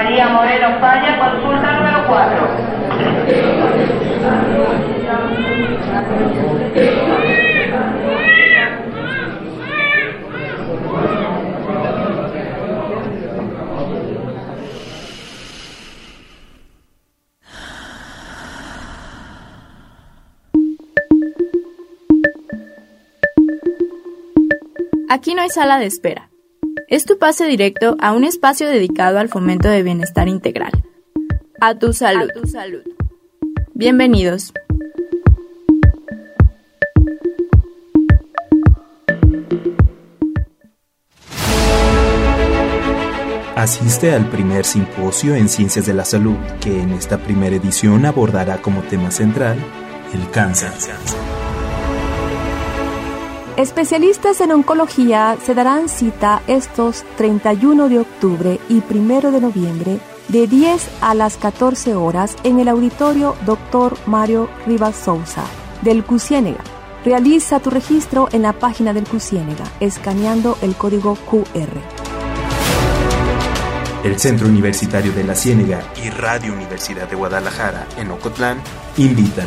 María Moreno Falla, consulta número 4. Aquí no hay sala de espera. Es tu pase directo a un espacio dedicado al fomento de bienestar integral. A tu salud. A tu salud. Bienvenidos. Asiste al primer simposio en Ciencias de la Salud, que en esta primera edición abordará como tema central el cáncer. Especialistas en oncología se darán cita estos 31 de octubre y 1 de noviembre de 10 a las 14 horas en el auditorio Dr. Mario Rivas Sousa del CUCIénega. Realiza tu registro en la página del CUCIénega escaneando el código QR. El Centro Universitario de la Ciénega y Radio Universidad de Guadalajara en Ocotlán invitan.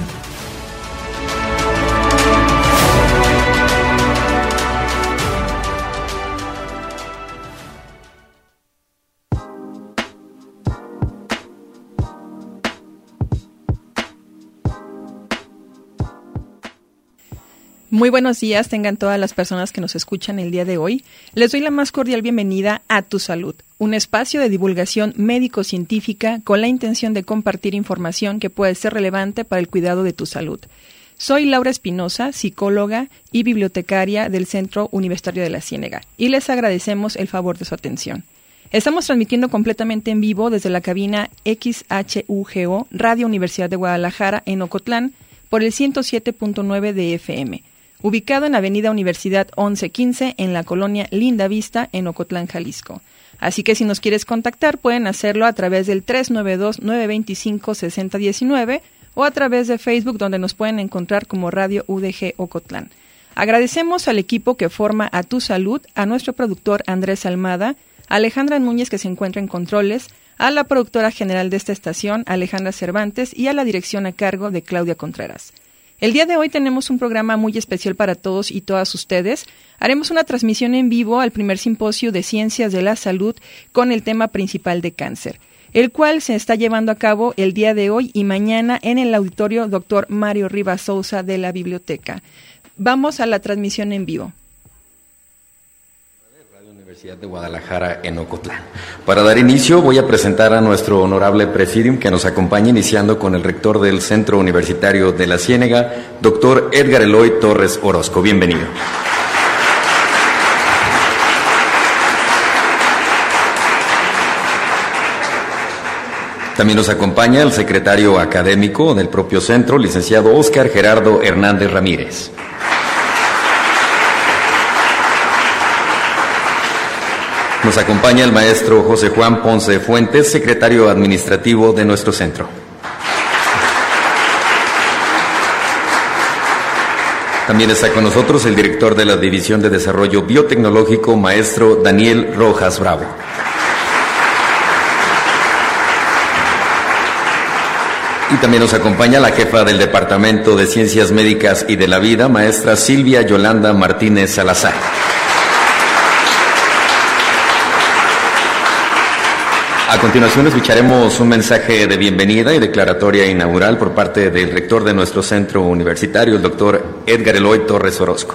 Muy buenos días, tengan todas las personas que nos escuchan el día de hoy. Les doy la más cordial bienvenida a Tu Salud, un espacio de divulgación médico-científica con la intención de compartir información que puede ser relevante para el cuidado de tu salud. Soy Laura Espinosa, psicóloga y bibliotecaria del Centro Universitario de la Ciénega, y les agradecemos el favor de su atención. Estamos transmitiendo completamente en vivo desde la cabina XHUGO, Radio Universidad de Guadalajara en Ocotlán, por el 107.9 de FM. Ubicado en Avenida Universidad 1115 en la colonia Linda Vista en Ocotlán, Jalisco. Así que si nos quieres contactar pueden hacerlo a través del 392-925-6019 o a través de Facebook, donde nos pueden encontrar como Radio UDG Ocotlán. Agradecemos al equipo que forma a Tu Salud, a nuestro productor Andrés Almada, a Alejandra Núñez, que se encuentra en controles, a la productora general de esta estación, Alejandra Cervantes, y a la dirección a cargo de Claudia Contreras. El día de hoy tenemos un programa muy especial para todos y todas ustedes. Haremos una transmisión en vivo al primer simposio de Ciencias de la Salud con el tema principal de cáncer, el cual se está llevando a cabo el día de hoy y mañana en el auditorio Dr. Mario Rivas Sousa de la biblioteca. Vamos a la transmisión en vivo. Universidad de Guadalajara en Ocotlán. Para dar inicio voy a presentar a nuestro honorable presidium que nos acompaña, iniciando con el rector del Centro Universitario de la Ciénega, doctor Edgar Eloy Torres Orozco. Bienvenido. También nos acompaña el secretario académico del propio centro, licenciado Óscar Gerardo Hernández Ramírez. Nos acompaña el maestro José Juan Ponce Fuentes, secretario administrativo de nuestro centro. También está con nosotros el director de la División de Desarrollo Biotecnológico, maestro Daniel Rojas Bravo. Y también nos acompaña la jefa del Departamento de Ciencias Médicas y de la Vida, maestra Silvia Yolanda Martínez Salazar. A continuación escucharemos un mensaje de bienvenida y declaratoria inaugural por parte del rector de nuestro centro universitario, el doctor Edgar Eloy Torres Orozco.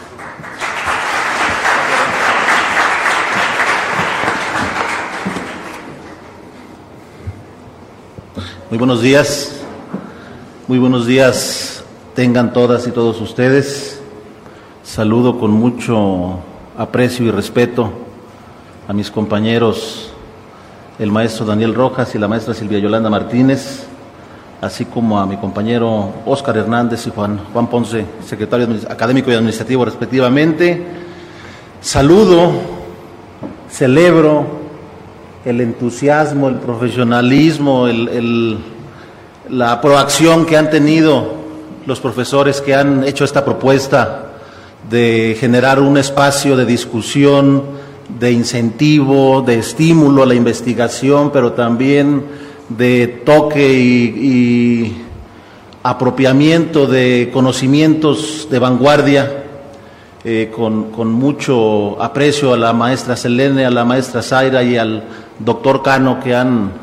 Muy buenos días tengan todas y todos ustedes. Saludo con mucho aprecio y respeto a mis compañeros, el maestro Daniel Rojas y la maestra Silvia Yolanda Martínez, así como a mi compañero Óscar Hernández y Juan Ponce, secretario académico y administrativo respectivamente. Saludo, celebro el entusiasmo, el profesionalismo, la proacción que han tenido los profesores que han hecho esta propuesta de generar un espacio de discusión de incentivo, de estímulo a la investigación, pero también de toque y apropiamiento de conocimientos de vanguardia, con mucho aprecio a la maestra Selene, a la maestra Zaira y al doctor Cano, que han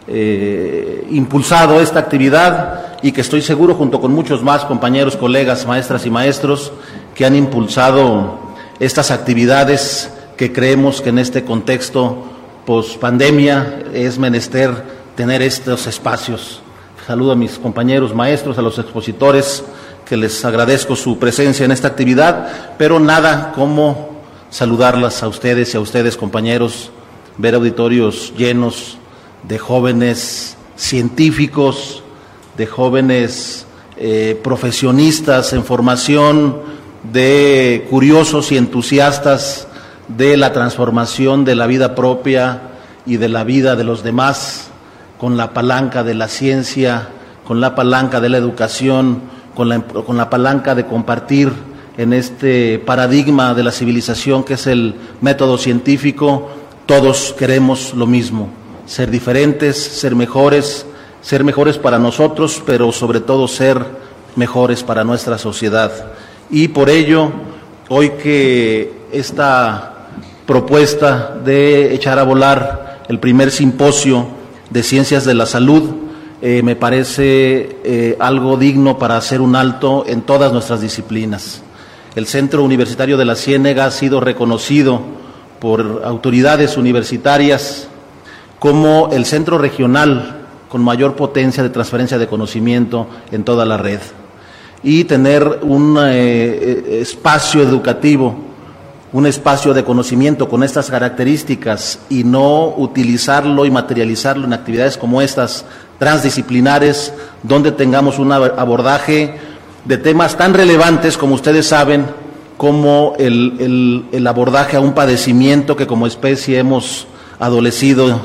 impulsado esta actividad y que estoy seguro, junto con muchos más compañeros, colegas, maestras y maestros, que han impulsado estas actividades que creemos que en este contexto post-pandemia es menester tener estos espacios. Saludo a mis compañeros maestros, a los expositores, que les agradezco su presencia en esta actividad, pero nada como saludarlas a ustedes y a ustedes, compañeros, ver auditorios llenos de jóvenes científicos, de jóvenes profesionistas en formación, de curiosos y entusiastas de la transformación de la vida propia y de la vida de los demás, con la palanca de la ciencia, con la palanca de la educación, con la palanca de compartir en este paradigma de la civilización que es el método científico. Todos queremos lo mismo: ser diferentes, ser mejores para nosotros, pero sobre todo ser mejores para nuestra sociedad. Y por ello, hoy que esta propuesta de echar a volar el primer simposio de Ciencias de la Salud me parece algo digno para hacer un alto en todas nuestras disciplinas. El Centro Universitario de la Ciénega ha sido reconocido por autoridades universitarias como el centro regional con mayor potencia de transferencia de conocimiento en toda la red. Y tener un espacio educativo, un espacio de conocimiento con estas características y no utilizarlo y materializarlo en actividades como estas, transdisciplinares, donde tengamos un abordaje de temas tan relevantes como ustedes saben, como el abordaje a un padecimiento que como especie hemos adolecido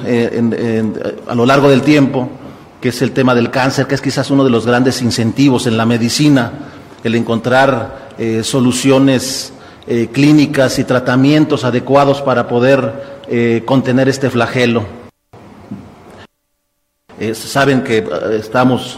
a lo largo del tiempo, que es el tema del cáncer, que es quizás uno de los grandes incentivos en la medicina, el encontrar soluciones clínicas y tratamientos adecuados para poder contener este flagelo. Saben que estamos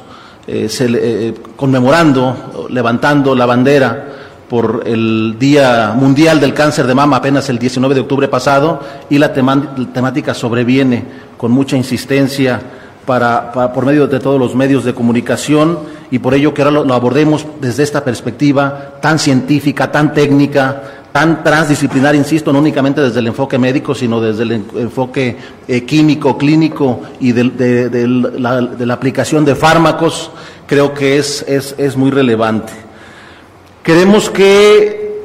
conmemorando, levantando la bandera por el Día Mundial del Cáncer de Mama apenas el 19 de octubre pasado, y la temática sobreviene con mucha insistencia por medio de todos los medios de comunicación, y por ello que ahora lo abordemos desde esta perspectiva tan científica, tan técnica, tan transdisciplinar, insisto, no únicamente desde el enfoque médico, sino desde el enfoque químico, clínico y de la aplicación de fármacos. Creo que es muy relevante. Queremos que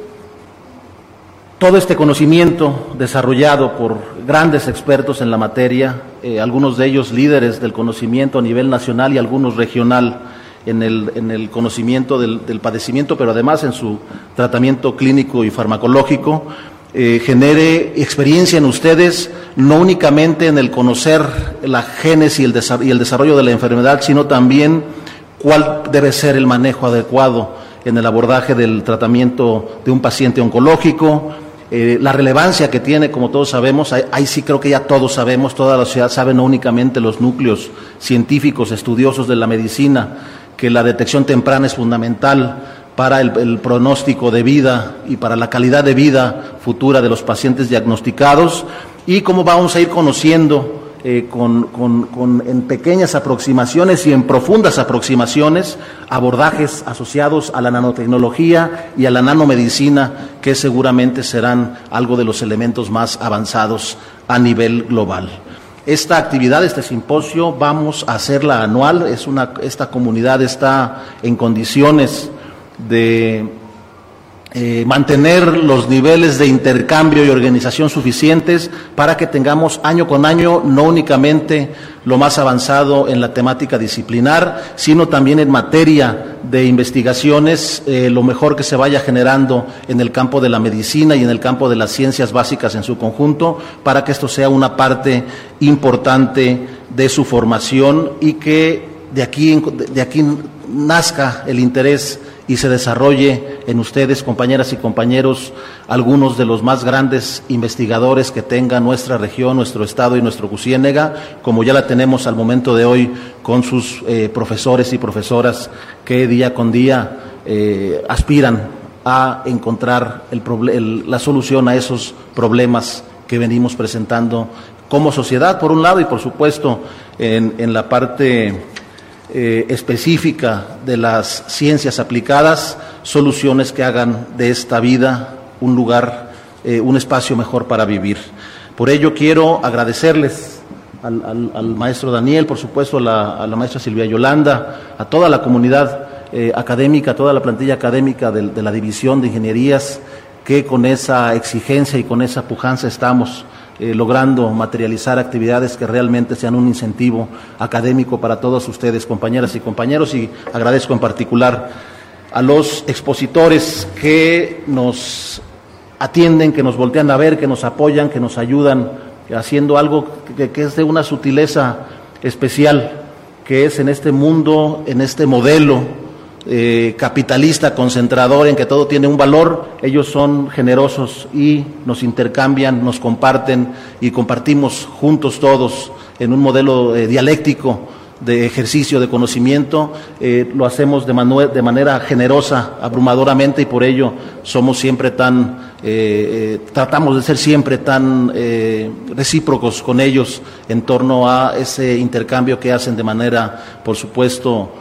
todo este conocimiento desarrollado por grandes expertos en la materia, algunos de ellos líderes del conocimiento a nivel nacional y algunos regional, en el conocimiento del padecimiento, pero además en su tratamiento clínico y farmacológico, genere experiencia en ustedes, no únicamente en el conocer la génesis y el desarrollo de la enfermedad, sino también cuál debe ser el manejo adecuado en el abordaje del tratamiento de un paciente oncológico, la relevancia que tiene, como todos sabemos. Ahí sí creo que ya todos sabemos, toda la sociedad sabe, no únicamente los núcleos científicos, estudiosos de la medicina, que la detección temprana es fundamental para el pronóstico de vida y para la calidad de vida futura de los pacientes diagnosticados, y cómo vamos a ir conociendo en pequeñas aproximaciones y en profundas aproximaciones abordajes asociados a la nanotecnología y a la nanomedicina, que seguramente serán algo de los elementos más avanzados a nivel global. Esta actividad, este simposio, vamos a hacerla anual. Esta comunidad está en condiciones de mantener los niveles de intercambio y organización suficientes para que tengamos año con año no únicamente lo más avanzado en la temática disciplinar, sino también en materia de investigaciones, lo mejor que se vaya generando en el campo de la medicina y en el campo de las ciencias básicas en su conjunto, para que esto sea una parte importante de su formación y que de aquí nazca el interés y se desarrolle en ustedes, compañeras y compañeros, algunos de los más grandes investigadores que tenga nuestra región, nuestro estado y nuestro Ciénega, como ya la tenemos al momento de hoy con sus profesores y profesoras que día con día aspiran a encontrar la solución a esos problemas que venimos presentando como sociedad, por un lado, y por supuesto en la parte específica de las ciencias aplicadas, soluciones que hagan de esta vida un lugar, un espacio mejor para vivir. Por ello quiero agradecerles al maestro Daniel, por supuesto a la maestra Silvia Yolanda, a toda la comunidad académica, a toda la plantilla académica de la División de Ingenierías, que con esa exigencia y con esa pujanza estamos logrando materializar actividades que realmente sean un incentivo académico para todos ustedes, compañeras y compañeros, y agradezco en particular a los expositores que nos atienden, que nos voltean a ver, que nos apoyan, que nos ayudan, haciendo algo que es de una sutileza especial, que es en este mundo, en este modelo capitalista, concentrador, en que todo tiene un valor. Ellos son generosos y nos intercambian, nos comparten y compartimos juntos todos en un modelo dialéctico de ejercicio de conocimiento. Lo hacemos de manera generosa, abrumadoramente, y por ello somos siempre tratamos de ser siempre tan recíprocos con ellos en torno a ese intercambio que hacen de manera, por supuesto,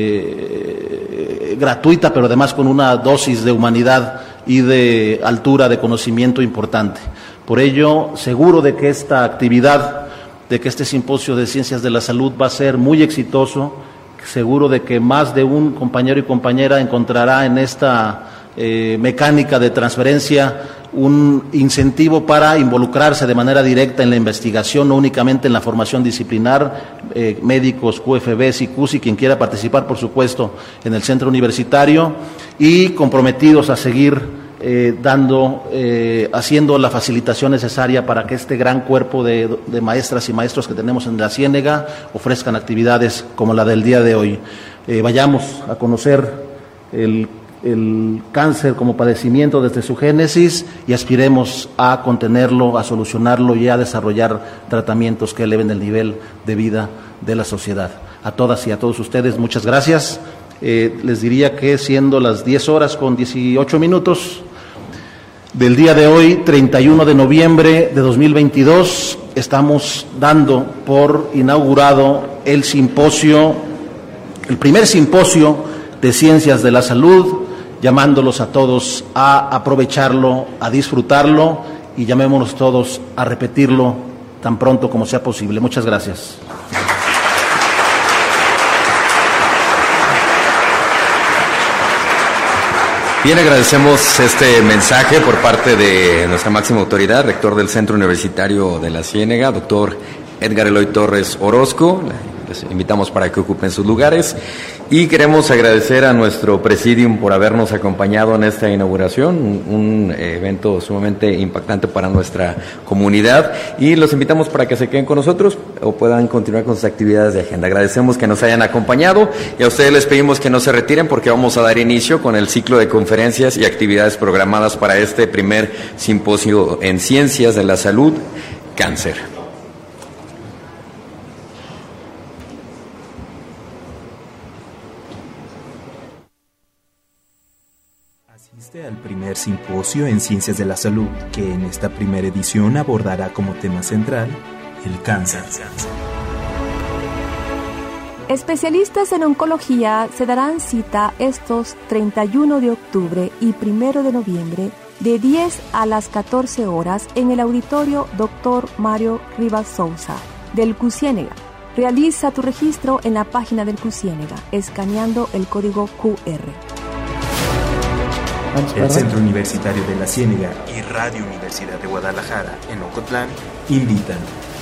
gratuita, pero además con una dosis de humanidad y de altura de conocimiento importante. Por ello, seguro de que esta actividad, de que este simposio de Ciencias de la Salud va a ser muy exitoso, seguro de que más de un compañero y compañera encontrará en esta mecánica de transferencia un incentivo para involucrarse de manera directa en la investigación, no únicamente en la formación disciplinar, médicos, QFBs y CUSI, quien quiera participar, por supuesto, en el centro universitario, y comprometidos a seguir haciendo la facilitación necesaria para que este gran cuerpo de maestras y maestros que tenemos en la Ciénega ofrezcan actividades como la del día de hoy. Vayamos a conocer el cáncer como padecimiento desde su génesis y aspiremos a contenerlo, a solucionarlo y a desarrollar tratamientos que eleven el nivel de vida de la sociedad. A todas y a todos ustedes, muchas gracias. Les diría que siendo las 10:18 del día de hoy, 31 de noviembre de 2022, estamos dando por inaugurado el primer simposio de Ciencias de la Salud, llamándolos a todos a aprovecharlo, a disfrutarlo, y llamémonos todos a repetirlo tan pronto como sea posible. Muchas gracias. Bien, agradecemos este mensaje por parte de nuestra máxima autoridad, rector del Centro Universitario de la Ciénega, doctor Edgar Eloy Torres Orozco. Les invitamos para que ocupen sus lugares y queremos agradecer a nuestro presidium por habernos acompañado en esta inauguración, un evento sumamente impactante para nuestra comunidad, y los invitamos para que se queden con nosotros o puedan continuar con sus actividades de agenda. Agradecemos que nos hayan acompañado y a ustedes les pedimos que no se retiren porque vamos a dar inicio con el ciclo de conferencias y actividades programadas para este primer simposio en Ciencias de la Salud, Cáncer. Asiste al primer simposio en Ciencias de la Salud, que en esta primera edición abordará como tema central el cáncer. Especialistas en oncología se darán cita estos 31 de octubre y 1 de noviembre de 10 a las 14 horas en el auditorio Dr. Mario Rivas Sousa del Ciénega. Realiza tu registro en la página del Ciénega, escaneando el código QR. El Centro Universitario de la Ciénega y Radio Universidad de Guadalajara en Ocotlán invitan.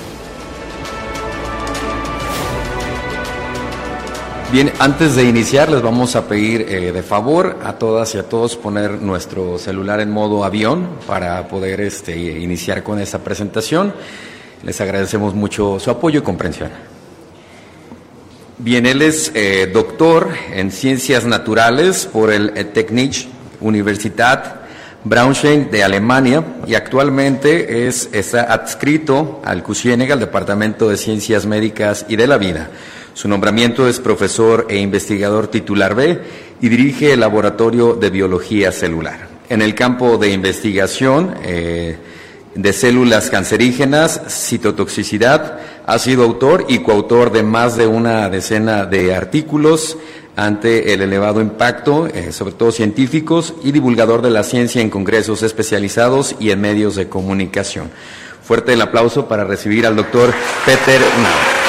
Bien, antes de iniciar les vamos a pedir de favor a todas y a todos poner nuestro celular en modo avión para poder iniciar con esta presentación. Les agradecemos mucho su apoyo y comprensión. Bien, él es doctor en Ciencias Naturales por el Technische Universität Braunschweig de Alemania y actualmente está adscrito al CUSIENEGA, al Departamento de Ciencias Médicas y de la Vida. Su nombramiento es profesor e investigador titular B y dirige el Laboratorio de Biología Celular. En el campo de investigación de células cancerígenas, citotoxicidad, ha sido autor y coautor de más de una decena de artículos ante el elevado impacto, sobre todo científicos, y divulgador de la ciencia en congresos especializados y en medios de comunicación. Fuerte el aplauso para recibir al doctor Peter Nauer.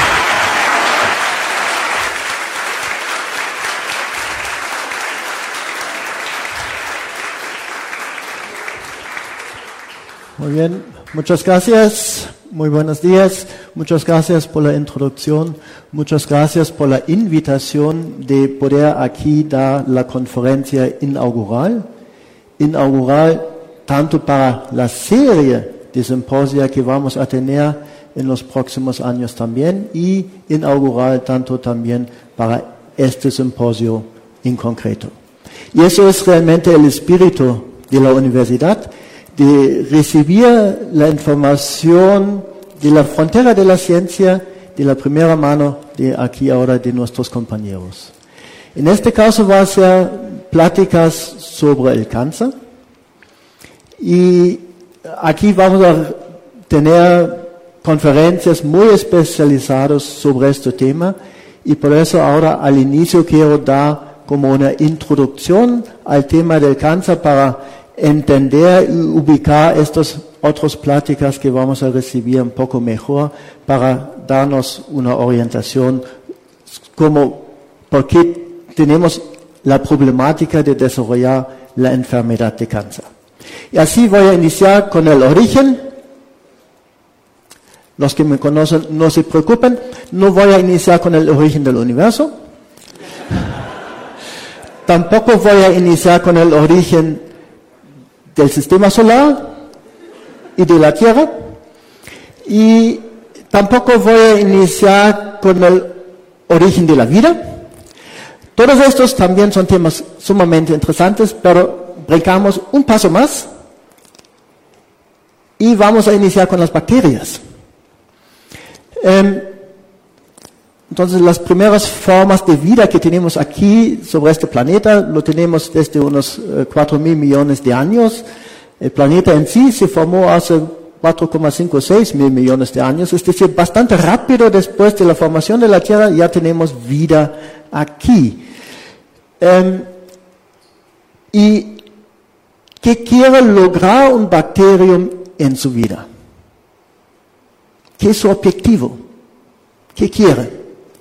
Muy bien, muchas gracias, muy buenos días, muchas gracias por la introducción, muchas gracias por la invitación de poder aquí dar la conferencia inaugural tanto para la serie de simposia que vamos a tener en los próximos años también y inaugural tanto también para este simposio en concreto. Y eso es realmente el espíritu de la universidad, de recibir la información de la frontera de la ciencia de la primera mano de aquí ahora de nuestros compañeros. En este caso va a ser pláticas sobre el cáncer y aquí vamos a tener conferencias muy especializadas sobre este tema y por eso ahora al inicio quiero dar como una introducción al tema del cáncer para entender y ubicar estas otras pláticas que vamos a recibir un poco mejor para darnos una orientación como por qué tenemos la problemática de desarrollar la enfermedad de cáncer. Y así voy a iniciar con el origen. Los que me conocen no se preocupen, no voy a iniciar con el origen del universo. Tampoco voy a iniciar con el origen del sistema solar y de la Tierra, y tampoco voy a iniciar con el origen de la vida. Todos estos también son temas sumamente interesantes, pero brincamos un paso más y vamos a iniciar con las bacterias. Entonces, las primeras formas de vida que tenemos aquí sobre este planeta lo tenemos desde unos 4.000 millones de años. El planeta en sí se formó hace 4,5 o 6 mil millones de años, es decir, bastante rápido después de la formación de la Tierra ya tenemos vida aquí. ¿Y qué quiere lograr un bacterium en su vida? ¿Qué es su objetivo? ¿Qué quiere?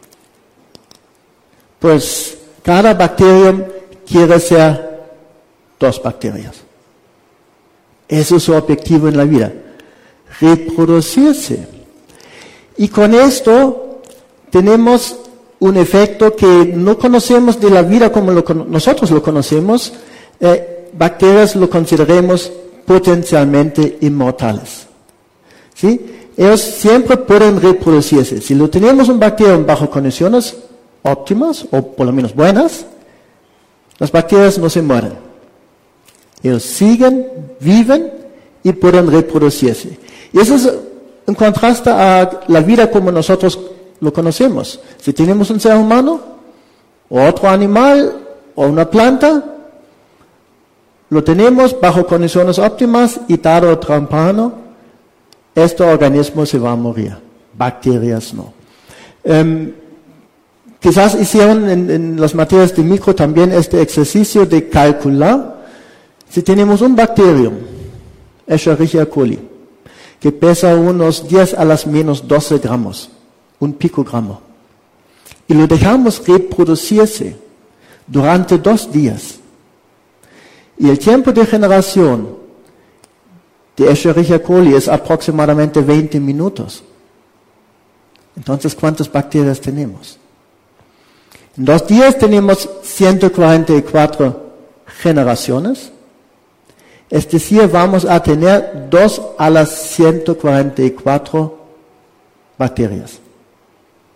Pues cada bacterium quiere ser 2 bacterias. Ese es su objetivo en la vida, reproducirse. Y con esto tenemos un efecto que no conocemos de la vida como nosotros lo conocemos. Bacterias lo consideremos potencialmente inmortales. ¿Sí? Ellos siempre pueden reproducirse. Si lo tenemos un bacterium bajo condiciones óptimas, o por lo menos buenas, las bacterias no se mueren. Ellos siguen, viven y pueden reproducirse. Y eso es en contraste a la vida como nosotros lo conocemos. Si tenemos un ser humano, o otro animal, o una planta, lo tenemos bajo condiciones óptimas y tarde o temprano, este organismo se va a morir. Bacterias no. Quizás hicieron en las materias de micro también este ejercicio de calcular si tenemos un bacterium, Escherichia coli, que pesa unos 10 a las menos 12 gramos, un picogramo, y lo dejamos reproducirse durante 2 días. Y el tiempo de generación de Escherichia coli es aproximadamente 20 minutos. Entonces, ¿cuántas bacterias tenemos? En 2 días tenemos 144 generaciones. Es decir, vamos a tener 2 a las 144 bacterias.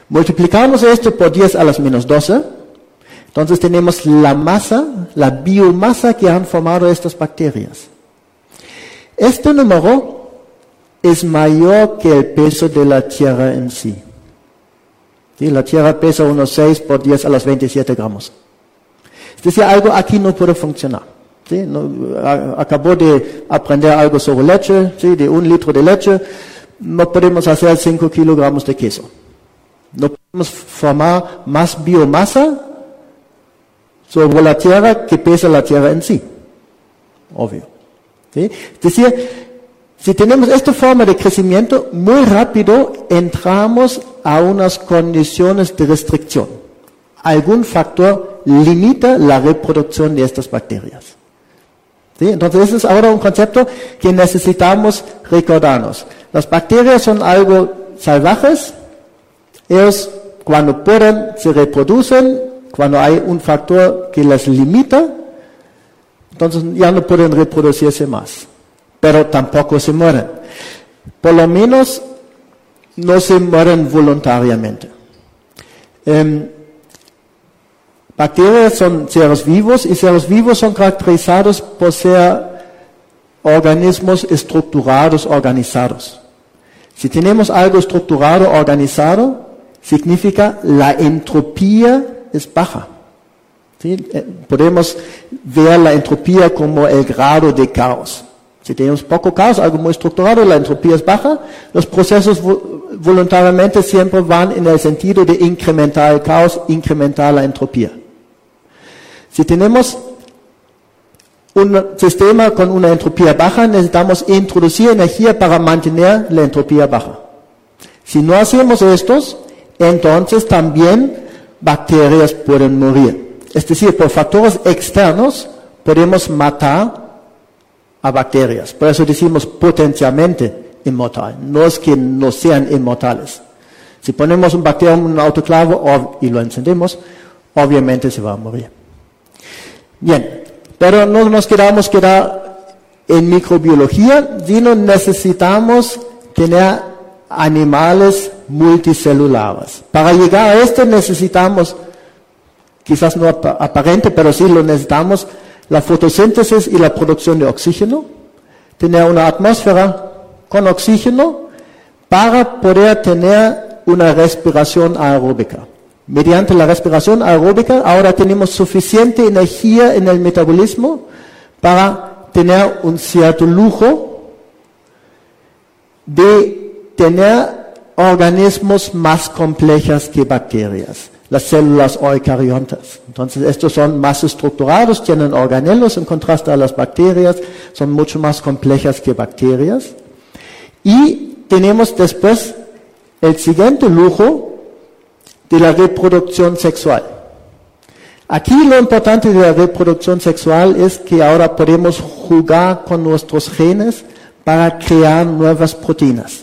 Multiplicamos esto por 10 a la menos 12, entonces tenemos la masa, la biomasa que han formado estas bacterias. Este número es mayor que el peso de la Tierra en sí. ¿Sí? La Tierra pesa unos 6 por 10 a los 27 gramos. Es decir, algo aquí no puede funcionar. ¿Sí? Acabo de aprender algo sobre leche, ¿sí? De 1 litro de leche, no podemos hacer 5 kilogramos de queso. No podemos formar más biomasa sobre la Tierra que pesa la Tierra en sí. Obvio. ¿Sí? Es decir, si tenemos esta forma de crecimiento, muy rápido entramos a unas condiciones de restricción. Algún factor limita la reproducción de estas bacterias. ¿Sí? Entonces, ese es ahora un concepto que necesitamos recordarnos. Las bacterias son algo salvajes. Ellos, cuando pueden, se reproducen. Cuando hay un factor que les limita, entonces ya no pueden reproducirse más. Pero tampoco se mueren. Por lo menos no se mueren voluntariamente. Bacterias son seres vivos y seres vivos son caracterizados por ser organismos estructurados, organizados. Si tenemos algo estructurado, organizado, significa la entropía es baja. ¿Sí? Podemos ver la entropía como el grado de caos. Si tenemos poco caos, algo muy estructurado, la entropía es baja. Los procesos voluntariamente siempre van en el sentido de incrementar el caos, incrementar la entropía. Si tenemos un sistema con una entropía baja, necesitamos introducir energía para mantener la entropía baja. Si no hacemos estos, entonces también bacterias pueden morir. Es decir, por factores externos podemos matar a bacterias. Por eso decimos potencialmente inmortal. No es que no sean inmortales. Si ponemos un bacteria en un autoclave y lo encendemos, obviamente se va a morir. Bien, pero no nos quedamos en microbiología, sino necesitamos tener animales multicelulares. Para llegar a esto necesitamos, quizás no aparente, pero sí lo necesitamos, la fotosíntesis y la producción de oxígeno, tener una atmósfera con oxígeno para poder tener una respiración aeróbica. Mediante la respiración aeróbica ahora tenemos suficiente energía en el metabolismo para tener un cierto lujo de tener organismos más complejos que bacterias. Las células eucariontas. Entonces, estos son más estructurados, tienen organelos en contraste a las bacterias, son mucho más complejas que bacterias. Y tenemos después el siguiente lujo de la reproducción sexual. Aquí lo importante de la reproducción sexual es que ahora podemos jugar con nuestros genes para crear nuevas proteínas.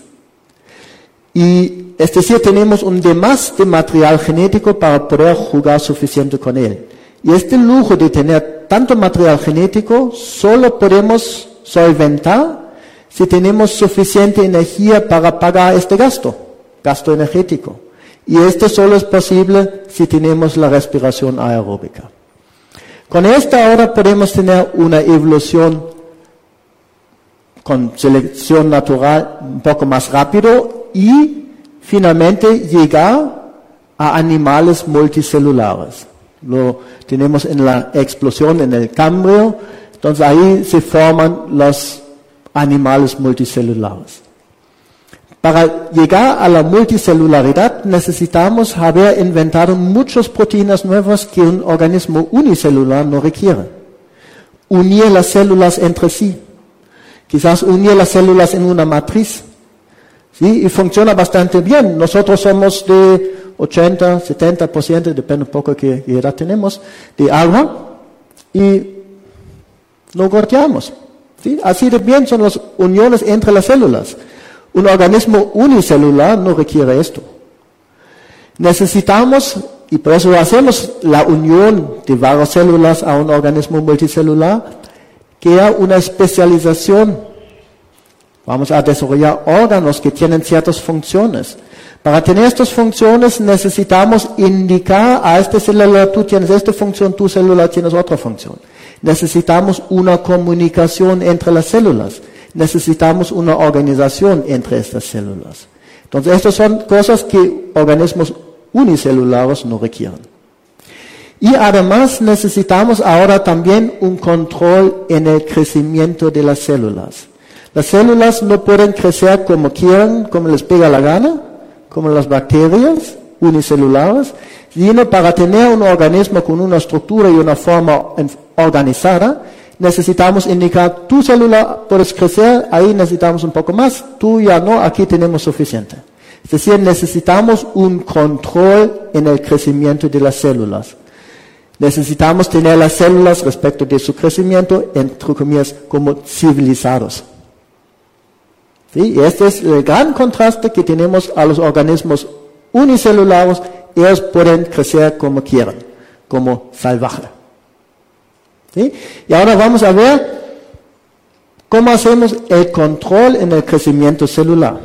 Y es decir, tenemos un de más de material genético para poder jugar suficiente con él. Y este lujo de tener tanto material genético solo podemos solventar si tenemos suficiente energía para pagar este gasto energético. Y este solo es posible si tenemos la respiración aeróbica. Con esta ahora podemos tener una evolución con selección natural un poco más rápido y finalmente llegar a animales multicelulares. Lo tenemos en la explosión en el Cámbrico, entonces ahí se forman los animales multicelulares. Para llegar a la multicelularidad necesitamos haber inventado muchas proteínas nuevas que un organismo unicelular no requiere. Unir las células entre sí. Quizás unir las células en una matriz. ¿Sí? Y funciona bastante bien. Nosotros somos de 80, 70%, depende un poco de qué edad tenemos, de agua y no gorteamos. ¿Sí? Así de bien son las uniones entre las células. Un organismo unicelular no requiere esto. Necesitamos, y por eso hacemos la unión de varias células a un organismo multicelular, que es una especialización. Vamos a desarrollar órganos que tienen ciertas funciones. Para tener estas funciones necesitamos indicar a esta célula, tú tienes esta función, tu célula tienes otra función. Necesitamos una comunicación entre las células. Necesitamos una organización entre estas células. Entonces, estas son cosas que organismos unicelulares no requieren. Y además necesitamos ahora también un control en el crecimiento de las células. Las células no pueden crecer como quieran, como les pega la gana, como las bacterias unicelulares, sino para tener un organismo con una estructura y una forma organizada, necesitamos indicar, tu célula puedes crecer, ahí necesitamos un poco más, tú ya no, aquí tenemos suficiente. Es decir, necesitamos un control en el crecimiento de las células. Necesitamos tener las células respecto de su crecimiento, entre comillas, como civilizados. ¿Sí? Y este es el gran contraste que tenemos a los organismos unicelulares. Ellos pueden crecer como quieran, como salvaje. ¿Sí? Y ahora vamos a ver cómo hacemos el control en el crecimiento celular.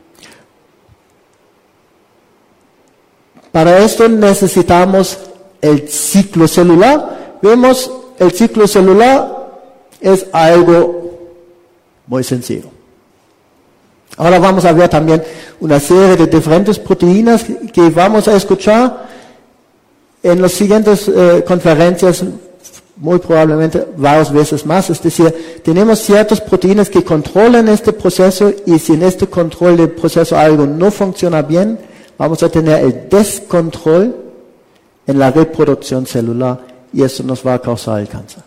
Para esto necesitamos el ciclo celular. Vemos, el ciclo celular es algo muy sencillo. Ahora vamos a ver también una serie de diferentes proteínas que vamos a escuchar en las siguientes conferencias, muy probablemente varias veces más. Es decir, tenemos ciertas proteínas que controlan este proceso y si en este control del proceso algo no funciona bien, vamos a tener el descontrol en la reproducción celular y eso nos va a causar el cáncer.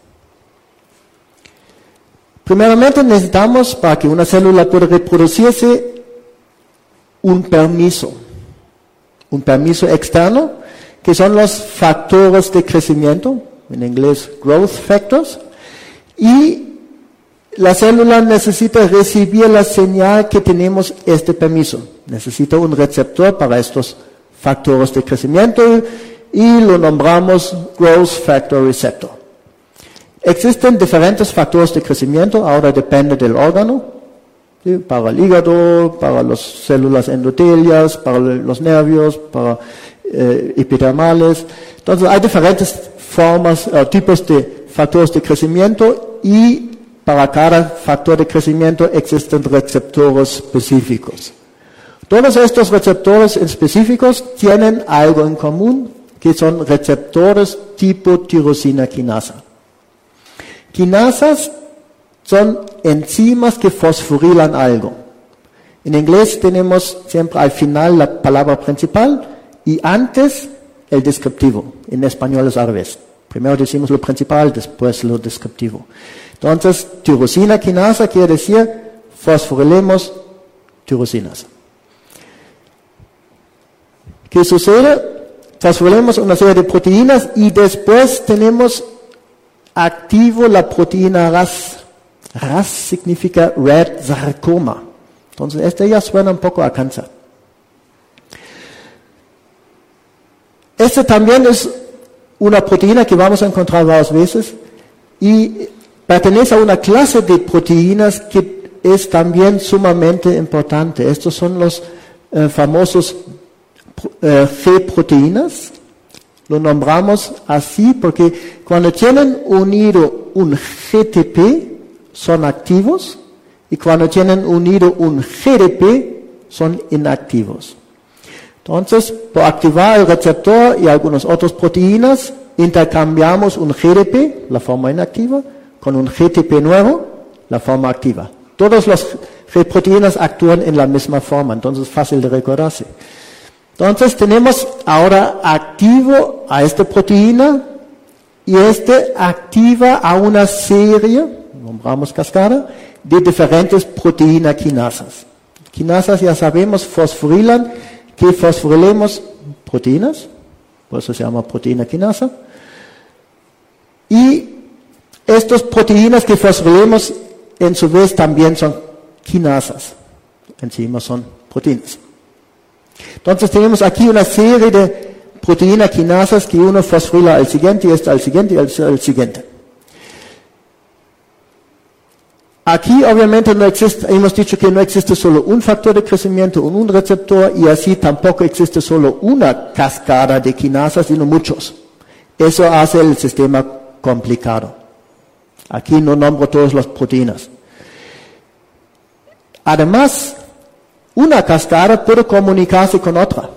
Primeramente necesitamos, para que una célula pueda reproducirse, un permiso externo, que son los factores de crecimiento, en inglés growth factors, y la célula necesita recibir la señal que tenemos este permiso. Necesita un receptor para estos factores de crecimiento y lo nombramos growth factor receptor. Existen diferentes factores de crecimiento, ahora depende del órgano, ¿sí? Para el hígado, para las células endotelias, para los nervios, para epidermales. Entonces hay diferentes formas, tipos de factores de crecimiento y para cada factor de crecimiento existen receptores específicos. Todos estos receptores específicos tienen algo en común, que son receptores tipo tirosina quinasa. Quinasas son enzimas que fosforilan algo. En inglés tenemos siempre al final la palabra principal y antes el descriptivo. En español es al revés. Primero decimos lo principal, después lo descriptivo. Entonces, tirosina quinasa quiere decir fosforilemos tirosinas. ¿Qué sucede? Fosforilemos una serie de proteínas y después tenemos activo la proteína RAS. RAS significa Red Sarcoma. Entonces, este ya suena un poco a cáncer. Este también es una proteína que vamos a encontrar varias veces y pertenece a una clase de proteínas que es también sumamente importante. Estos son los famosos G-proteínas. Lo nombramos así porque cuando tienen unido un GTP son activos y cuando tienen unido un GDP son inactivos. Entonces, por activar el receptor y algunas otras proteínas, intercambiamos un GDP, la forma inactiva, con un GTP nuevo, la forma activa. Todas las G-proteínas actúan en la misma forma, entonces es fácil de recordarse. Entonces tenemos ahora activo a esta proteína y este activa a una serie, nombramos cascada, de diferentes proteínas quinasas. Quinasas ya sabemos fosforilan, que fosforilemos proteínas, por eso se llama proteína quinasa. Y estas proteínas que fosforilemos en su vez también son quinasas, encima son proteínas. Entonces tenemos aquí una serie de proteínas quinasas que uno fosforila al siguiente y esta al siguiente y al siguiente. Aquí obviamente no existe, hemos dicho que no existe solo un factor de crecimiento, un receptor, y así tampoco existe solo una cascada de quinasas, sino muchos. Eso hace el sistema complicado. Aquí no nombro todas las proteínas. Además, una cascada puede comunicarse con otra.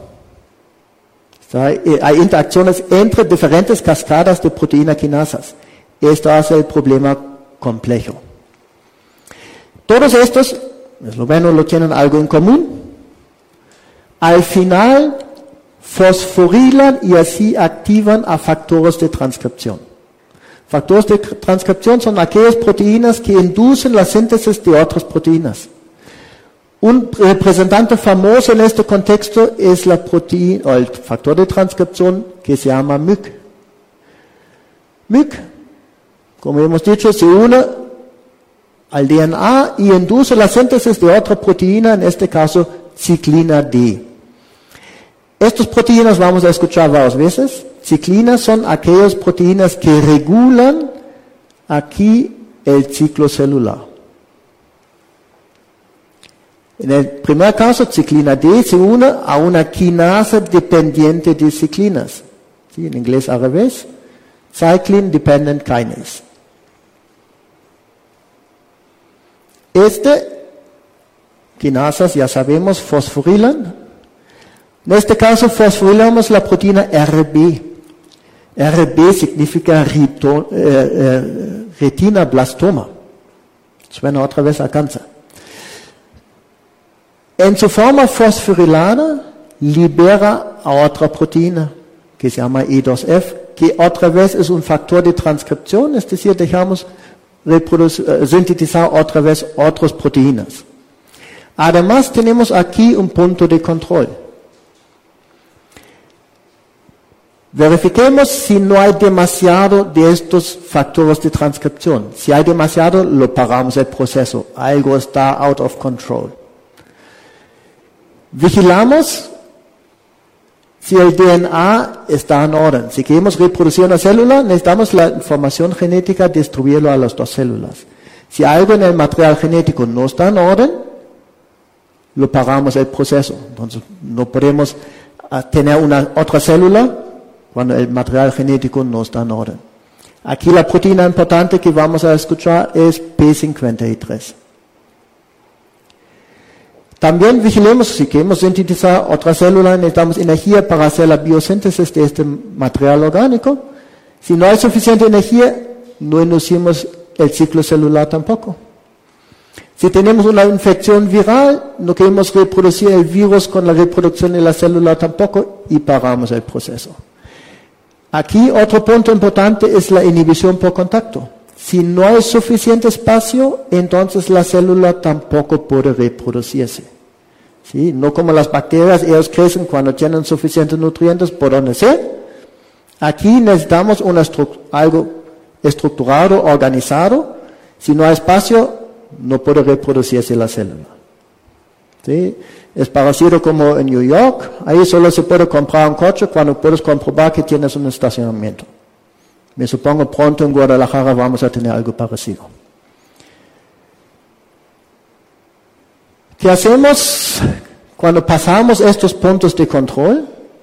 Hay interacciones entre diferentes cascadas de proteína quinasas. Esto hace el problema complejo. Todos estos, es lo menos, lo tienen algo en común. Al final, fosforilan y así activan a factores de transcripción. Factores de transcripción son aquellas proteínas que inducen la síntesis de otras proteínas. Un representante famoso en este contexto es la proteína, o el factor de transcripción que se llama MYC. MYC, como hemos dicho, se une al DNA y induce la síntesis de otra proteína, en este caso ciclina D. Estas proteínas vamos a escuchar varias veces. Ciclinas son aquellas proteínas que regulan aquí el ciclo celular. En el primer caso, ciclina D se une a una quinasa dependiente de ciclinas. ¿Sí? En inglés al revés. Cyclin Dependent Kinase. Quinasas, ya sabemos, fosforilan. En este caso, fosforilamos la proteína RB. RB significa retinoblastoma. Suena otra vez a cáncer. En su forma fosforilada, libera a otra proteína que se llama E2F, que otra vez es un factor de transcripción, es decir, dejamos sintetizar otra vez otras proteínas. Además, tenemos aquí un punto de control. Verifiquemos si no hay demasiado de estos factores de transcripción. Si hay demasiado, lo paramos el proceso. Algo está out of control. Vigilamos si el DNA está en orden. Si queremos reproducir una célula, necesitamos la información genética distribuirlo a las dos células. Si algo en el material genético no está en orden, lo paramos el proceso. Entonces, no podemos tener una otra célula cuando el material genético no está en orden. Aquí la proteína importante que vamos a escuchar es P53. También vigilemos, si queremos sintetizar otra célula, necesitamos energía para hacer la biosíntesis de este material orgánico. Si no hay suficiente energía, no inducimos el ciclo celular tampoco. Si tenemos una infección viral, no queremos reproducir el virus con la reproducción de la célula tampoco y paramos el proceso. Aquí otro punto importante es la inhibición por contacto. Si no hay suficiente espacio, entonces la célula tampoco puede reproducirse. ¿Sí? No como las bacterias, ellas crecen cuando tienen suficientes nutrientes por donde sea. Aquí necesitamos algo estructurado, organizado. Si no hay espacio, no puede reproducirse la célula. ¿Sí? Es parecido como en New York. Ahí solo se puede comprar un coche cuando puedes comprobar que tienes un estacionamiento. Me supongo pronto en Guadalajara vamos a tener algo parecido. ¿Qué hacemos cuando pasamos estos puntos de control?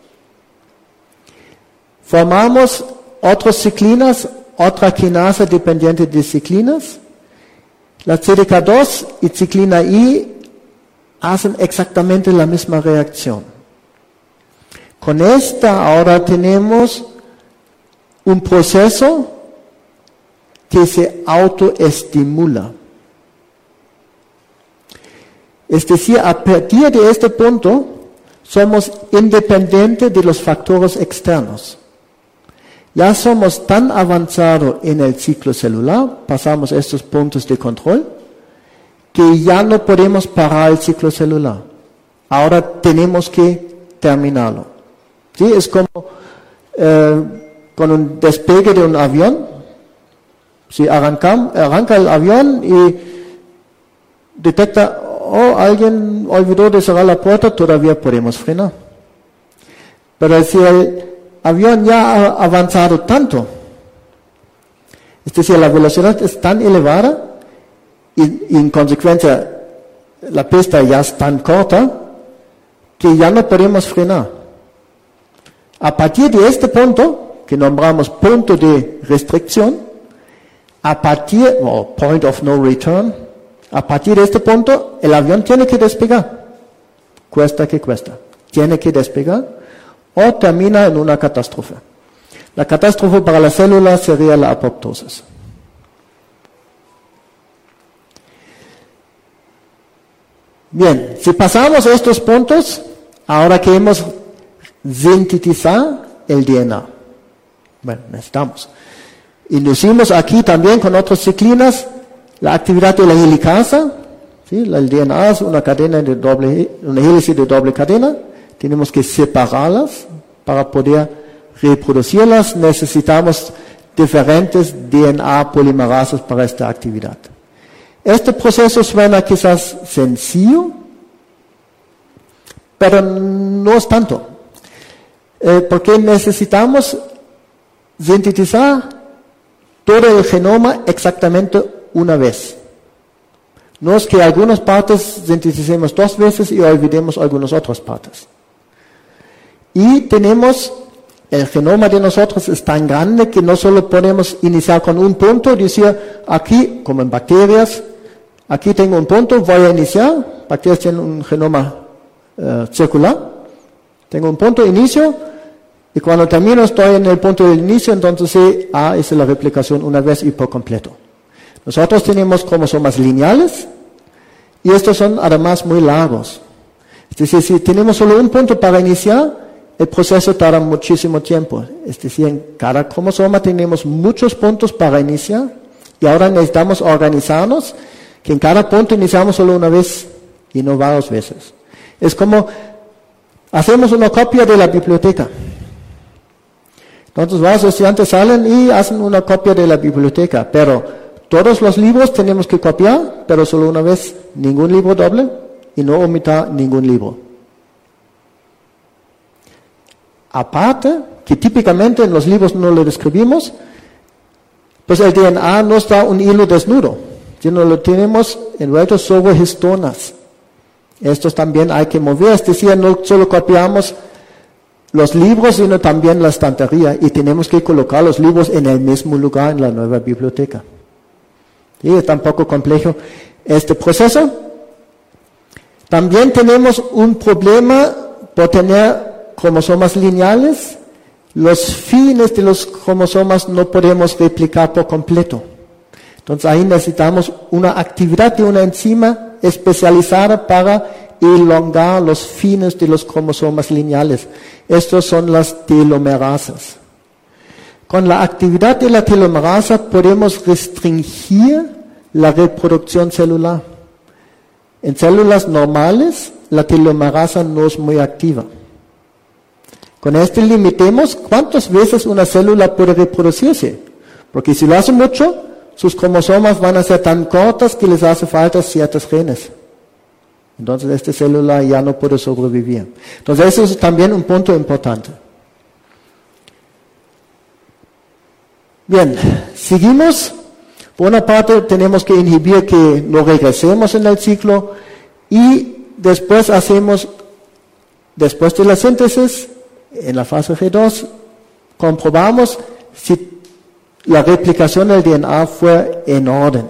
Formamos otras ciclinas, otra quinasa dependiente de ciclinas. La CDK2 y ciclina I hacen exactamente la misma reacción. Con esta ahora tenemos un proceso que se autoestimula. Es decir, a partir de este punto, somos independientes de los factores externos. Ya somos tan avanzados en el ciclo celular, pasamos estos puntos de control, que ya no podemos parar el ciclo celular. Ahora tenemos que terminarlo. ¿Sí? Es como con un despegue de un avión. Si arranca el avión y detecta, alguien olvidó de cerrar la puerta, todavía podemos frenar. Pero si el avión ya ha avanzado tanto, es decir, la velocidad es tan elevada y en consecuencia la pista ya es tan corta que ya no podemos frenar. A partir de este punto, que nombramos punto de restricción, point of no return, a partir de este punto el avión tiene que despegar, cuesta que cuesta, tiene que despegar o termina en una catástrofe. La catástrofe para la célula sería la apoptosis. Bien, si pasamos estos puntos, ahora queremos sintetizar el DNA. Bueno, necesitamos. Inducimos aquí también con otras ciclinas la actividad de la helicasa. ¿Sí? El DNA es una hélice de doble cadena. Tenemos que separarlas para poder reproducirlas. Necesitamos diferentes DNA polimerasas para esta actividad. Este proceso suena quizás sencillo, pero no es tanto. Porque necesitamos sintetizar todo el genoma exactamente una vez. No es que algunas partes sinteticemos 2 veces y olvidemos algunas otras partes. Y tenemos, el genoma de nosotros es tan grande que no solo podemos iniciar con un punto y decir, aquí, como en bacterias, aquí tengo un punto, voy a iniciar. Bacterias tienen un genoma circular. Tengo un punto, inicio, y cuando termino estoy en el punto del inicio, entonces sí, es la replicación una vez y por completo. Nosotros tenemos cromosomas lineales, y estos son además muy largos. Es decir, si tenemos solo un punto para iniciar, el proceso tarda muchísimo tiempo. Es decir, en cada cromosoma tenemos muchos puntos para iniciar, y ahora necesitamos organizarnos, que en cada punto iniciamos solo una vez, y no varias veces. Es como hacemos una copia de la biblioteca. Entonces los estudiantes salen y hacen una copia de la biblioteca, pero todos los libros tenemos que copiar, pero solo una vez, ningún libro doble y no omitir ningún libro. Aparte, que típicamente en los libros no lo describimos, pues el DNA no está un hilo desnudo, sino lo tenemos envuelto sobre histonas. Estos también hay que mover, es decir, no solo copiamos los libros, sino también la estantería, y tenemos que colocar los libros en el mismo lugar en la nueva biblioteca. Y es tan poco complejo este proceso. También tenemos un problema por tener cromosomas lineales. Los fines de los cromosomas no podemos replicar por completo. Entonces ahí necesitamos una actividad de una enzima especializada para elongar los fines de los cromosomas lineales. Estos son las telomerasas. Con la actividad de la telomerasa podemos restringir la reproducción celular. En células normales, la telomerasa no es muy activa. Con esto limitemos cuántas veces una célula puede reproducirse. Porque si lo hace mucho, sus cromosomas van a ser tan cortas que les hace falta ciertos genes. Entonces esta célula ya no puede sobrevivir. Entonces eso es también un punto importante. Bien, seguimos. Por una parte tenemos que inhibir que no regresemos en el ciclo, y después después de la síntesis, en la fase G2, comprobamos si la replicación del DNA fue en orden.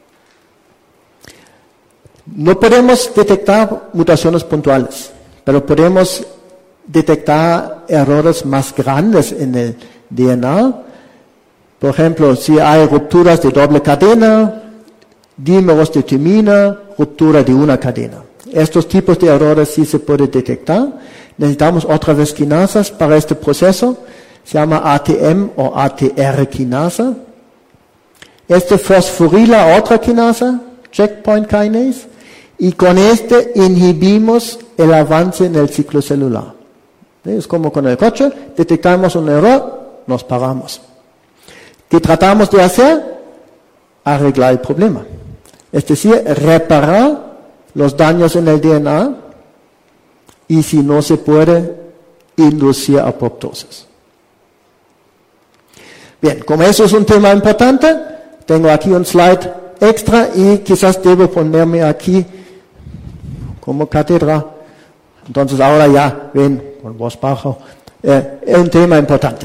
No podemos detectar mutaciones puntuales, pero podemos detectar errores más grandes en el DNA. Por ejemplo, si hay rupturas de doble cadena, dímeros de timina, ruptura de una cadena. Estos tipos de errores sí se pueden detectar. Necesitamos otra vez quinasas para este proceso. Se llama ATM o ATR quinasa. Este fosforila otra quinasa, checkpoint kinase, y con este inhibimos el avance en el ciclo celular. Es como con el coche, detectamos un error, nos paramos. ¿Qué tratamos de hacer? Arreglar el problema. Es decir, reparar los daños en el DNA, y si no se puede, inducir apoptosis. Bien, como eso es un tema importante, tengo aquí un slide extra y quizás debo ponerme aquí como cátedra. Entonces ahora ya, ven, con voz baja, es un tema importante.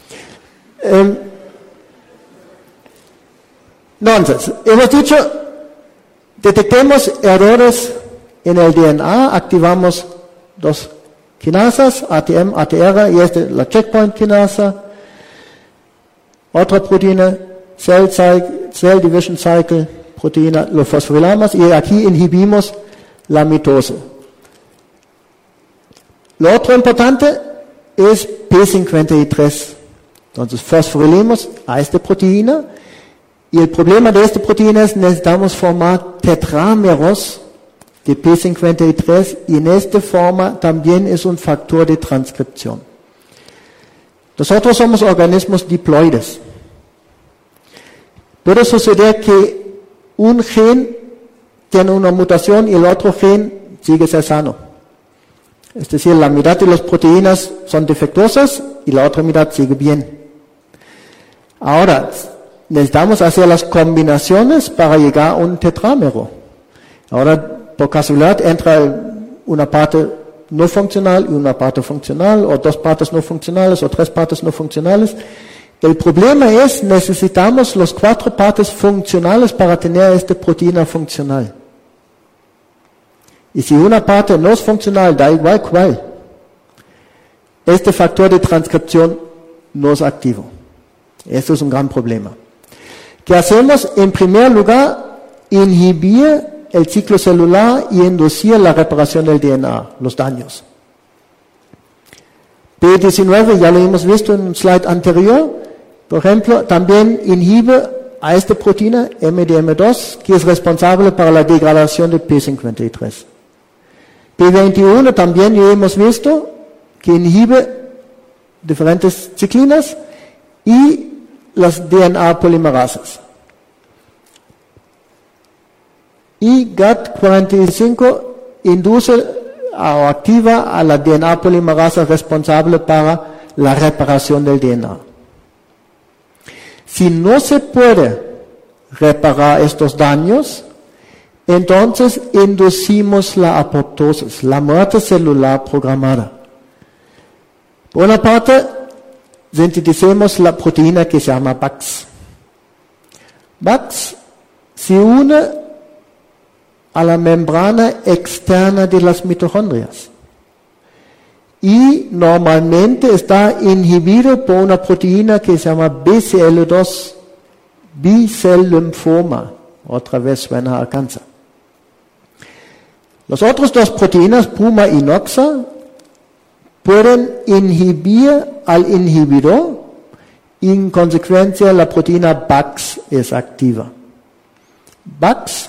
Entonces, hemos dicho, detectemos errores en el DNA, activamos dos quinasas, ATM, ATR, y la checkpoint quinasa, otra proteína, cell division cycle, proteína, lo fosforilamos, y aquí inhibimos la mitose. Lo otro importante es P53. Entonces fosforilamos a esta proteína, y el problema de esta proteína es necesitamos formar tetrámeros de P53, y en esta forma también es un factor de transcripción. Nosotros somos organismos diploides. Puede suceder que un gen tiene una mutación y el otro gen sigue ser sano. Es decir, la mitad de las proteínas son defectuosas y la otra mitad sigue bien. Ahora, necesitamos hacer las combinaciones para llegar a un tetrámero. Ahora, por casualidad, entra una parte no funcional y una parte funcional, o dos partes no funcionales, o tres partes no funcionales. El problema es, necesitamos las 4 partes funcionales para tener esta proteína funcional. Y si una parte no es funcional, da igual cuál, este factor de transcripción no es activo. Esto es un gran problema. ¿Qué hacemos? En primer lugar, inhibir el ciclo celular y inducir la reparación del DNA, los daños. P19, ya lo hemos visto en un slide anterior, por ejemplo, también inhibe a esta proteína MDM2, que es responsable para la degradación de P53. P21 también ya hemos visto que inhibe diferentes ciclinas y las DNA polimerasas. Y GAT45 induce o activa a la DNA polimerasa responsable para la reparación del DNA. Si no se puede reparar estos daños, entonces inducimos la apoptosis, la muerte celular programada. Por una parte, sintetizamos la proteína que se llama BAX. BAX se une a la membrana externa de las mitocondrias y normalmente está inhibido por una proteína que se llama BCL2, B-cell lymphoma, otra vez suena a cáncer. Las otras dos proteínas, Puma y Noxa, pueden inhibir al inhibidor y en consecuencia la proteína BAX es activa. BAX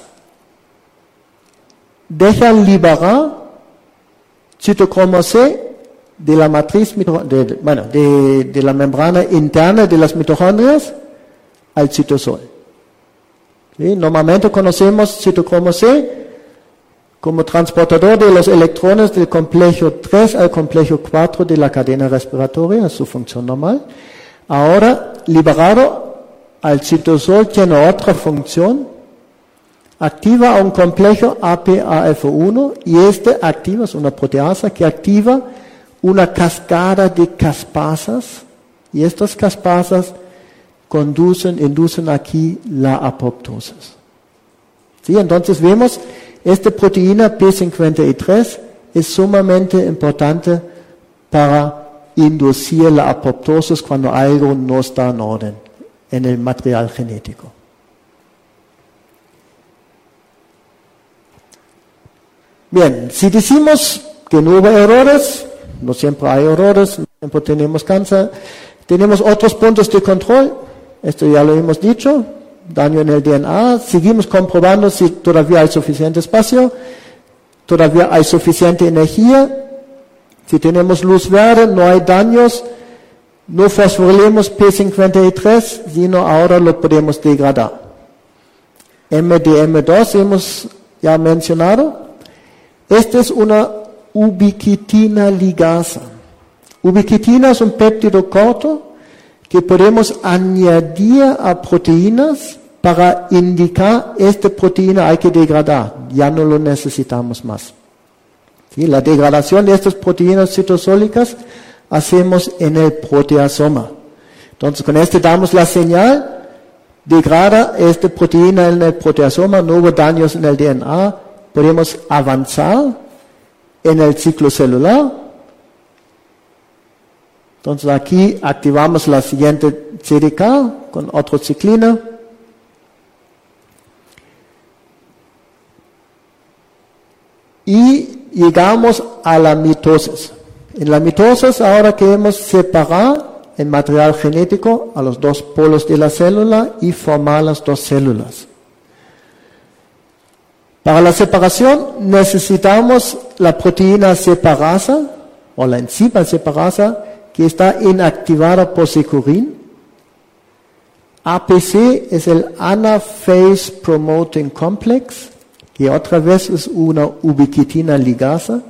deja liberar citocromo C de la matriz, de la membrana interna de las mitocondrias al citosol. ¿Sí? Normalmente conocemos citocromo C como transportador de los electrones del complejo 3 al complejo 4 de la cadena respiratoria, es su función normal. Ahora, liberado al citosol tiene otra función, activa a un complejo APAF1 y este activa, es una proteasa que activa una cascada de caspasas y estas caspasas inducen aquí la apoptosis. ¿Sí? Entonces vemos, esta proteína P53 es sumamente importante para inducir la apoptosis cuando algo no está en orden en el material genético. Bien, si decimos que no hubo errores, no siempre hay errores, no siempre tenemos cáncer, tenemos otros puntos de control, esto ya lo hemos dicho, daño en el DNA, seguimos comprobando si todavía hay suficiente espacio, todavía hay suficiente energía, si tenemos luz verde, no hay daños, no fosforilemos P53, sino ahora lo podemos degradar. MDM2 hemos ya mencionado. Esta es una ubiquitina ligasa. Ubiquitina es un péptido corto que podemos añadir a proteínas para indicar esta proteína hay que degradar, ya no lo necesitamos más. ¿Sí? La degradación de estas proteínas citosólicas hacemos en el proteasoma. Entonces con este damos la señal, degrada esta proteína en el proteasoma, no hubo daños en el DNA, podemos avanzar en el ciclo celular. Entonces aquí activamos la siguiente CDK con otro ciclina. Y llegamos a la mitosis. En la mitosis ahora queremos separar el material genético a los dos polos de la célula y formar las dos células. Para la separación necesitamos la proteína separasa o la enzima separasa que está inactivada por securin. APC es el Anaphase Promoting Complex, que otra vez es una ubiquitina ligasa.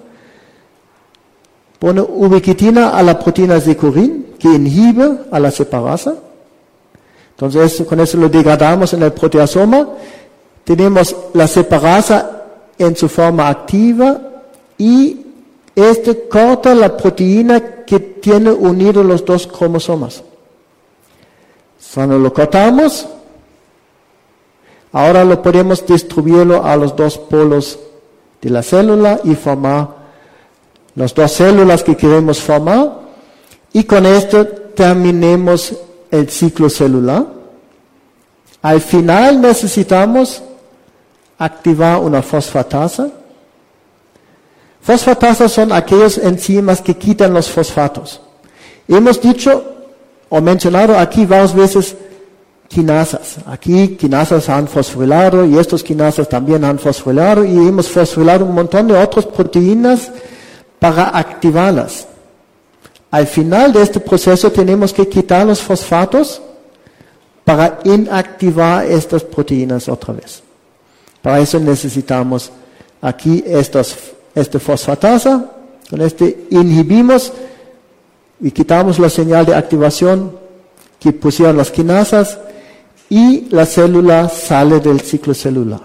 Pone ubiquitina a la proteína securin, que inhibe a la separasa. Entonces, con eso lo degradamos en el proteasoma. Tenemos la separasa en su forma activa y este corta la proteína que tiene unidos los dos cromosomas. Cuando lo cortamos, ahora lo podemos distribuirlo a los dos polos de la célula y formar las dos células que queremos formar. Y con esto terminemos el ciclo celular. Al final necesitamos activar una fosfatasa. Fosfatasas son aquellas enzimas que quitan los fosfatos. Hemos dicho o mencionado aquí varias veces quinasas. Aquí quinasas han fosforilado y estos quinasas también han fosforilado y hemos fosforilado un montón de otras proteínas para activarlas. Al final de este proceso tenemos que quitar los fosfatos para inactivar estas proteínas otra vez. Para eso necesitamos aquí esta fosfatasa. Con este inhibimos y quitamos la señal de activación que pusieron las quinasas y la célula sale del ciclo celular.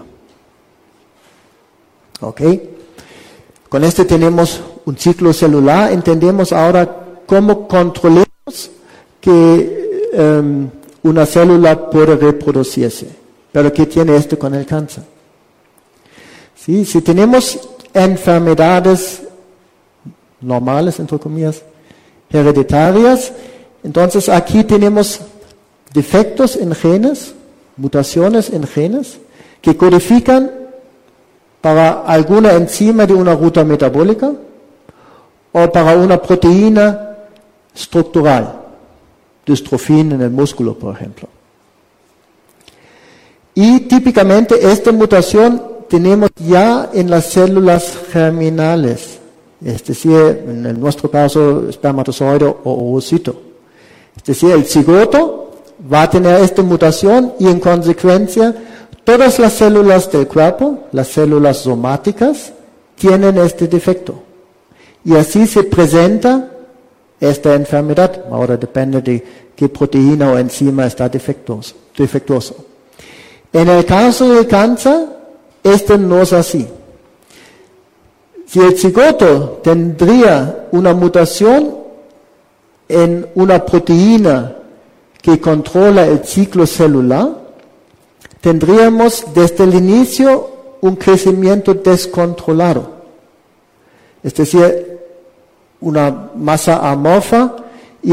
¿Ok? Con este tenemos un ciclo celular. Entendemos ahora cómo controlamos que una célula puede reproducirse. Pero ¿qué tiene esto con el cáncer? ¿Sí? Si tenemos enfermedades normales, entre comillas, hereditarias, entonces aquí tenemos defectos en genes, mutaciones en genes, que codifican para alguna enzima de una ruta metabólica o para una proteína estructural, distrofina en el músculo, por ejemplo. Y típicamente esta mutación tenemos ya en las células germinales, es decir, en nuestro caso, espermatozoide o ovocito. Es decir, el cigoto va a tener esta mutación y en consecuencia todas las células del cuerpo, las células somáticas, tienen este defecto. Y así se presenta esta enfermedad. Ahora depende de qué proteína o enzima está defectuoso. En el caso del cáncer, esto no es así. Si el cigoto tendría una mutación en una proteína que controla el ciclo celular, tendríamos desde el inicio un crecimiento descontrolado. Es decir, una masa amorfa y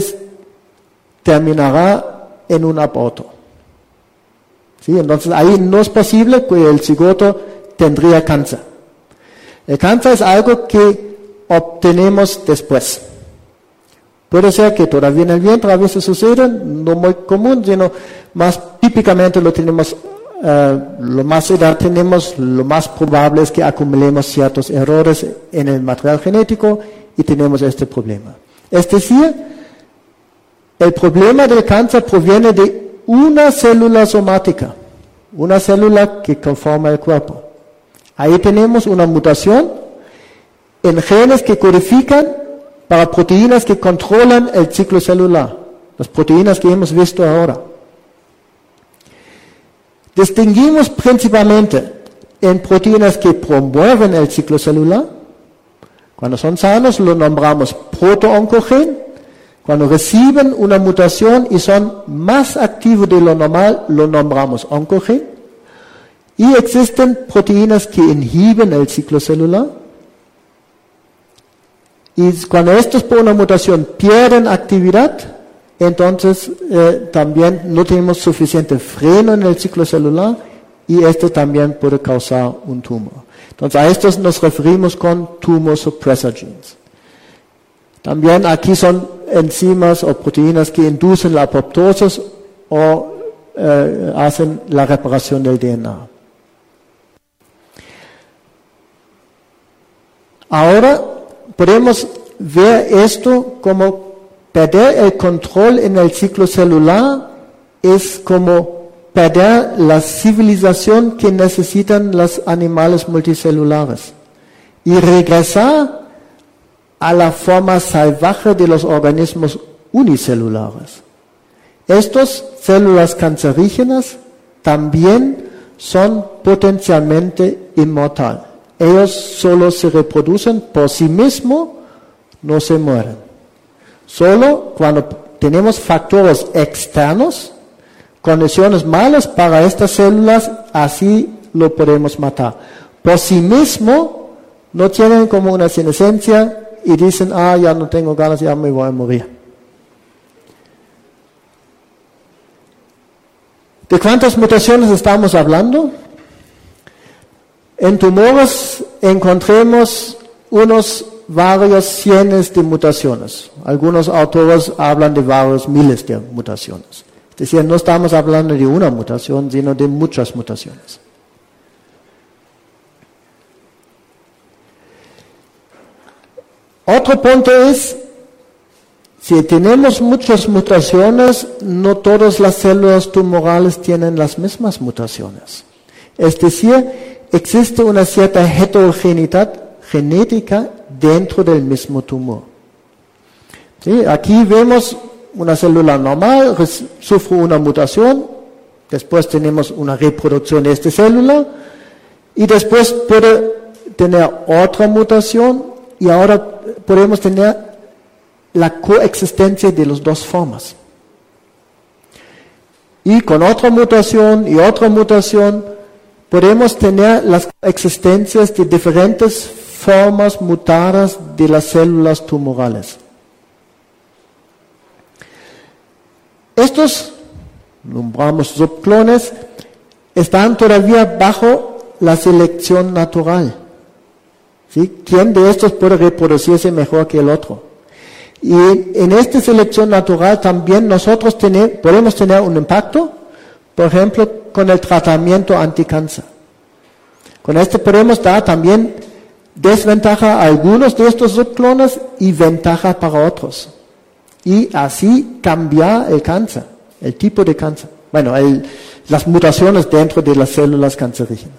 terminará en un aborto. ¿Sí? Entonces ahí no es posible que el cigoto tendría cáncer. El cáncer es algo que obtenemos después. Puede ser que todavía en el vientre a veces suceda, no muy común, sino más típicamente lo tenemos, lo más edad tenemos, lo más probable es que acumulemos ciertos errores en el material genético y tenemos este problema. Es decir, el problema del cáncer proviene de una célula somática, una célula que conforma el cuerpo. Ahí tenemos una mutación en genes que codifican para proteínas que controlan el ciclo celular, las proteínas que hemos visto ahora. Distinguimos principalmente en proteínas que promueven el ciclo celular. Cuando son sanos lo nombramos proto-oncogen. Cuando reciben una mutación y son más activos de lo normal, lo nombramos oncogen. Y existen proteínas que inhiben el ciclo celular. Y cuando estos por una mutación pierden actividad, entonces también no tenemos suficiente freno en el ciclo celular y esto también puede causar un tumor. Entonces a estos nos referimos con tumor suppressor genes. También aquí son enzimas o proteínas que inducen la apoptosis o hacen la reparación del DNA. Ahora podemos ver esto como perder el control en el ciclo celular es como perder la civilización que necesitan los animales multicelulares y regresar a la forma salvaje de los organismos unicelulares. Estas células cancerígenas también son potencialmente inmortales. Ellos solo se reproducen por sí mismos, no se mueren. Solo cuando tenemos factores externos, condiciones malas para estas células, así lo podemos matar. Por sí mismo, no tienen como una senescencia y dicen, ya no tengo ganas, ya me voy a morir. ¿De cuántas mutaciones estamos hablando? En tumores encontremos unos varios cientos de mutaciones. Algunos autores hablan de varios miles de mutaciones. Es decir, no estamos hablando de una mutación, sino de muchas mutaciones. Otro punto es, si tenemos muchas mutaciones, no todas las células tumorales tienen las mismas mutaciones. Es decir, existe una cierta heterogeneidad genética dentro del mismo tumor. ¿Sí? Aquí vemos una célula normal, sufre una mutación, después tenemos una reproducción de esta célula, y después puede tener otra mutación, y ahora podemos tener la coexistencia de las dos formas. Y con otra mutación y otra mutación, podemos tener las existencias de diferentes formas mutadas de las células tumorales. Estos, nombramos subclones, están todavía bajo la selección natural. ¿Sí? ¿Quién de estos puede reproducirse mejor que el otro? Y en esta selección natural también nosotros podemos tener un impacto, por ejemplo, con el tratamiento anticáncer. Con esto podemos dar también desventaja a algunos de estos subclones y ventaja para otros. Y así cambiar el cáncer, el tipo de cáncer. Bueno, las mutaciones dentro de las células cancerígenas.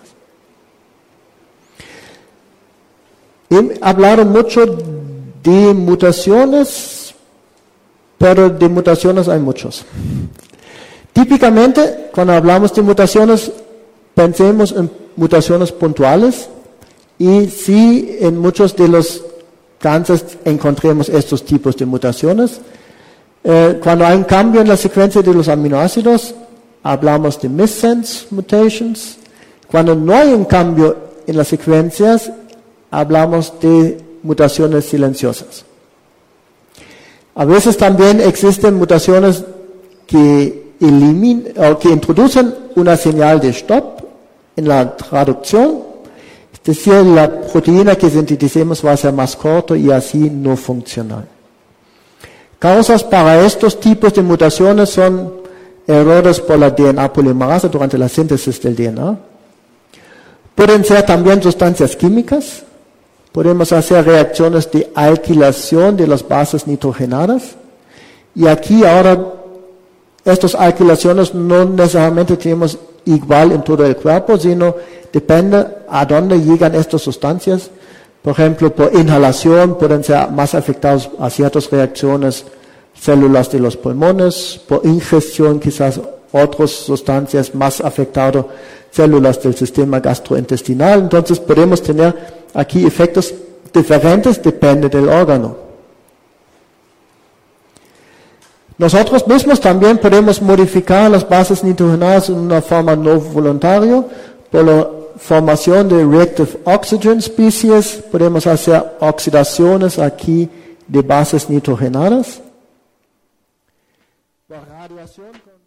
He hablado mucho de mutaciones, pero de mutaciones hay muchos. Típicamente, cuando hablamos de mutaciones, pensemos en mutaciones puntuales y sí, en muchos de los cánceres encontremos estos tipos de mutaciones. Cuando hay un cambio en la secuencia de los aminoácidos, hablamos de missense mutations. Cuando no hay un cambio en las secuencias, hablamos de mutaciones silenciosas. A veces también existen mutaciones que introducen una señal de stop en la traducción, es decir, la proteína que sinteticemos va a ser más corta y así no funcional. Causas para estos tipos de mutaciones son errores por la DNA polimerasa durante la síntesis del DNA. Pueden ser también sustancias químicas. Podemos hacer reacciones de alquilación de las bases nitrogenadas. Y aquí ahora, estas alquilaciones no necesariamente tenemos igual en todo el cuerpo, sino depende a dónde llegan estas sustancias. Por ejemplo, por inhalación pueden ser más afectados a ciertas reacciones células de los pulmones, por ingestión quizás otras sustancias más afectadas, células del sistema gastrointestinal. Entonces podemos tener aquí efectos diferentes, depende del órgano. Nosotros mismos también podemos modificar las bases nitrogenadas en una forma no voluntaria por la formación de reactive oxygen species. Podemos hacer oxidaciones aquí de bases nitrogenadas. La radiación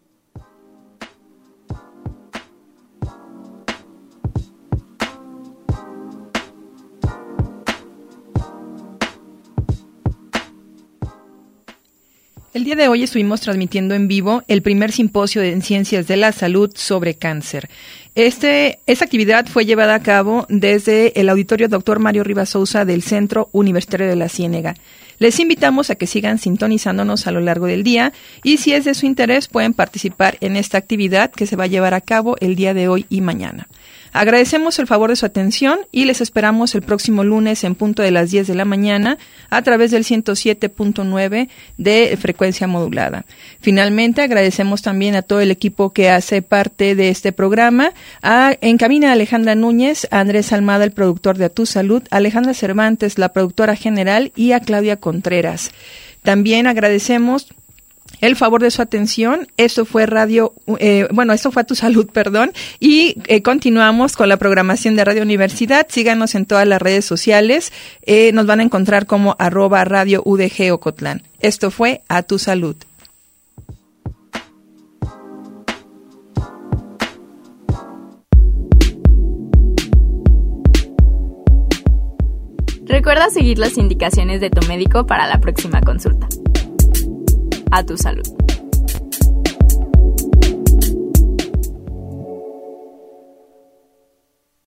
El día de hoy estuvimos transmitiendo en vivo el primer simposio en Ciencias de la Salud sobre cáncer. Esta actividad fue llevada a cabo desde el auditorio Dr. Mario Rivas Sousa del Centro Universitario de la Ciénega. Les invitamos a que sigan sintonizándonos a lo largo del día y si es de su interés pueden participar en esta actividad que se va a llevar a cabo el día de hoy y mañana. Agradecemos el favor de su atención y les esperamos el próximo lunes en punto de las 10 de la mañana a través del 107.9 de frecuencia modulada. Finalmente, agradecemos también a todo el equipo que hace parte de este programa, en cabina Alejandra Núñez, a Andrés Almada, el productor de A Tu Salud, a Alejandra Cervantes, la productora general, y a Claudia Contreras. También agradecemos el favor de su atención. Esto fue esto fue A Tu Salud, y continuamos con la programación de Radio Universidad. Síganos en todas las redes sociales, nos van a encontrar como @Radio UDG Ocotlán. Esto fue A Tu Salud. Recuerda seguir las indicaciones de tu médico para la próxima consulta. A Tu Salud.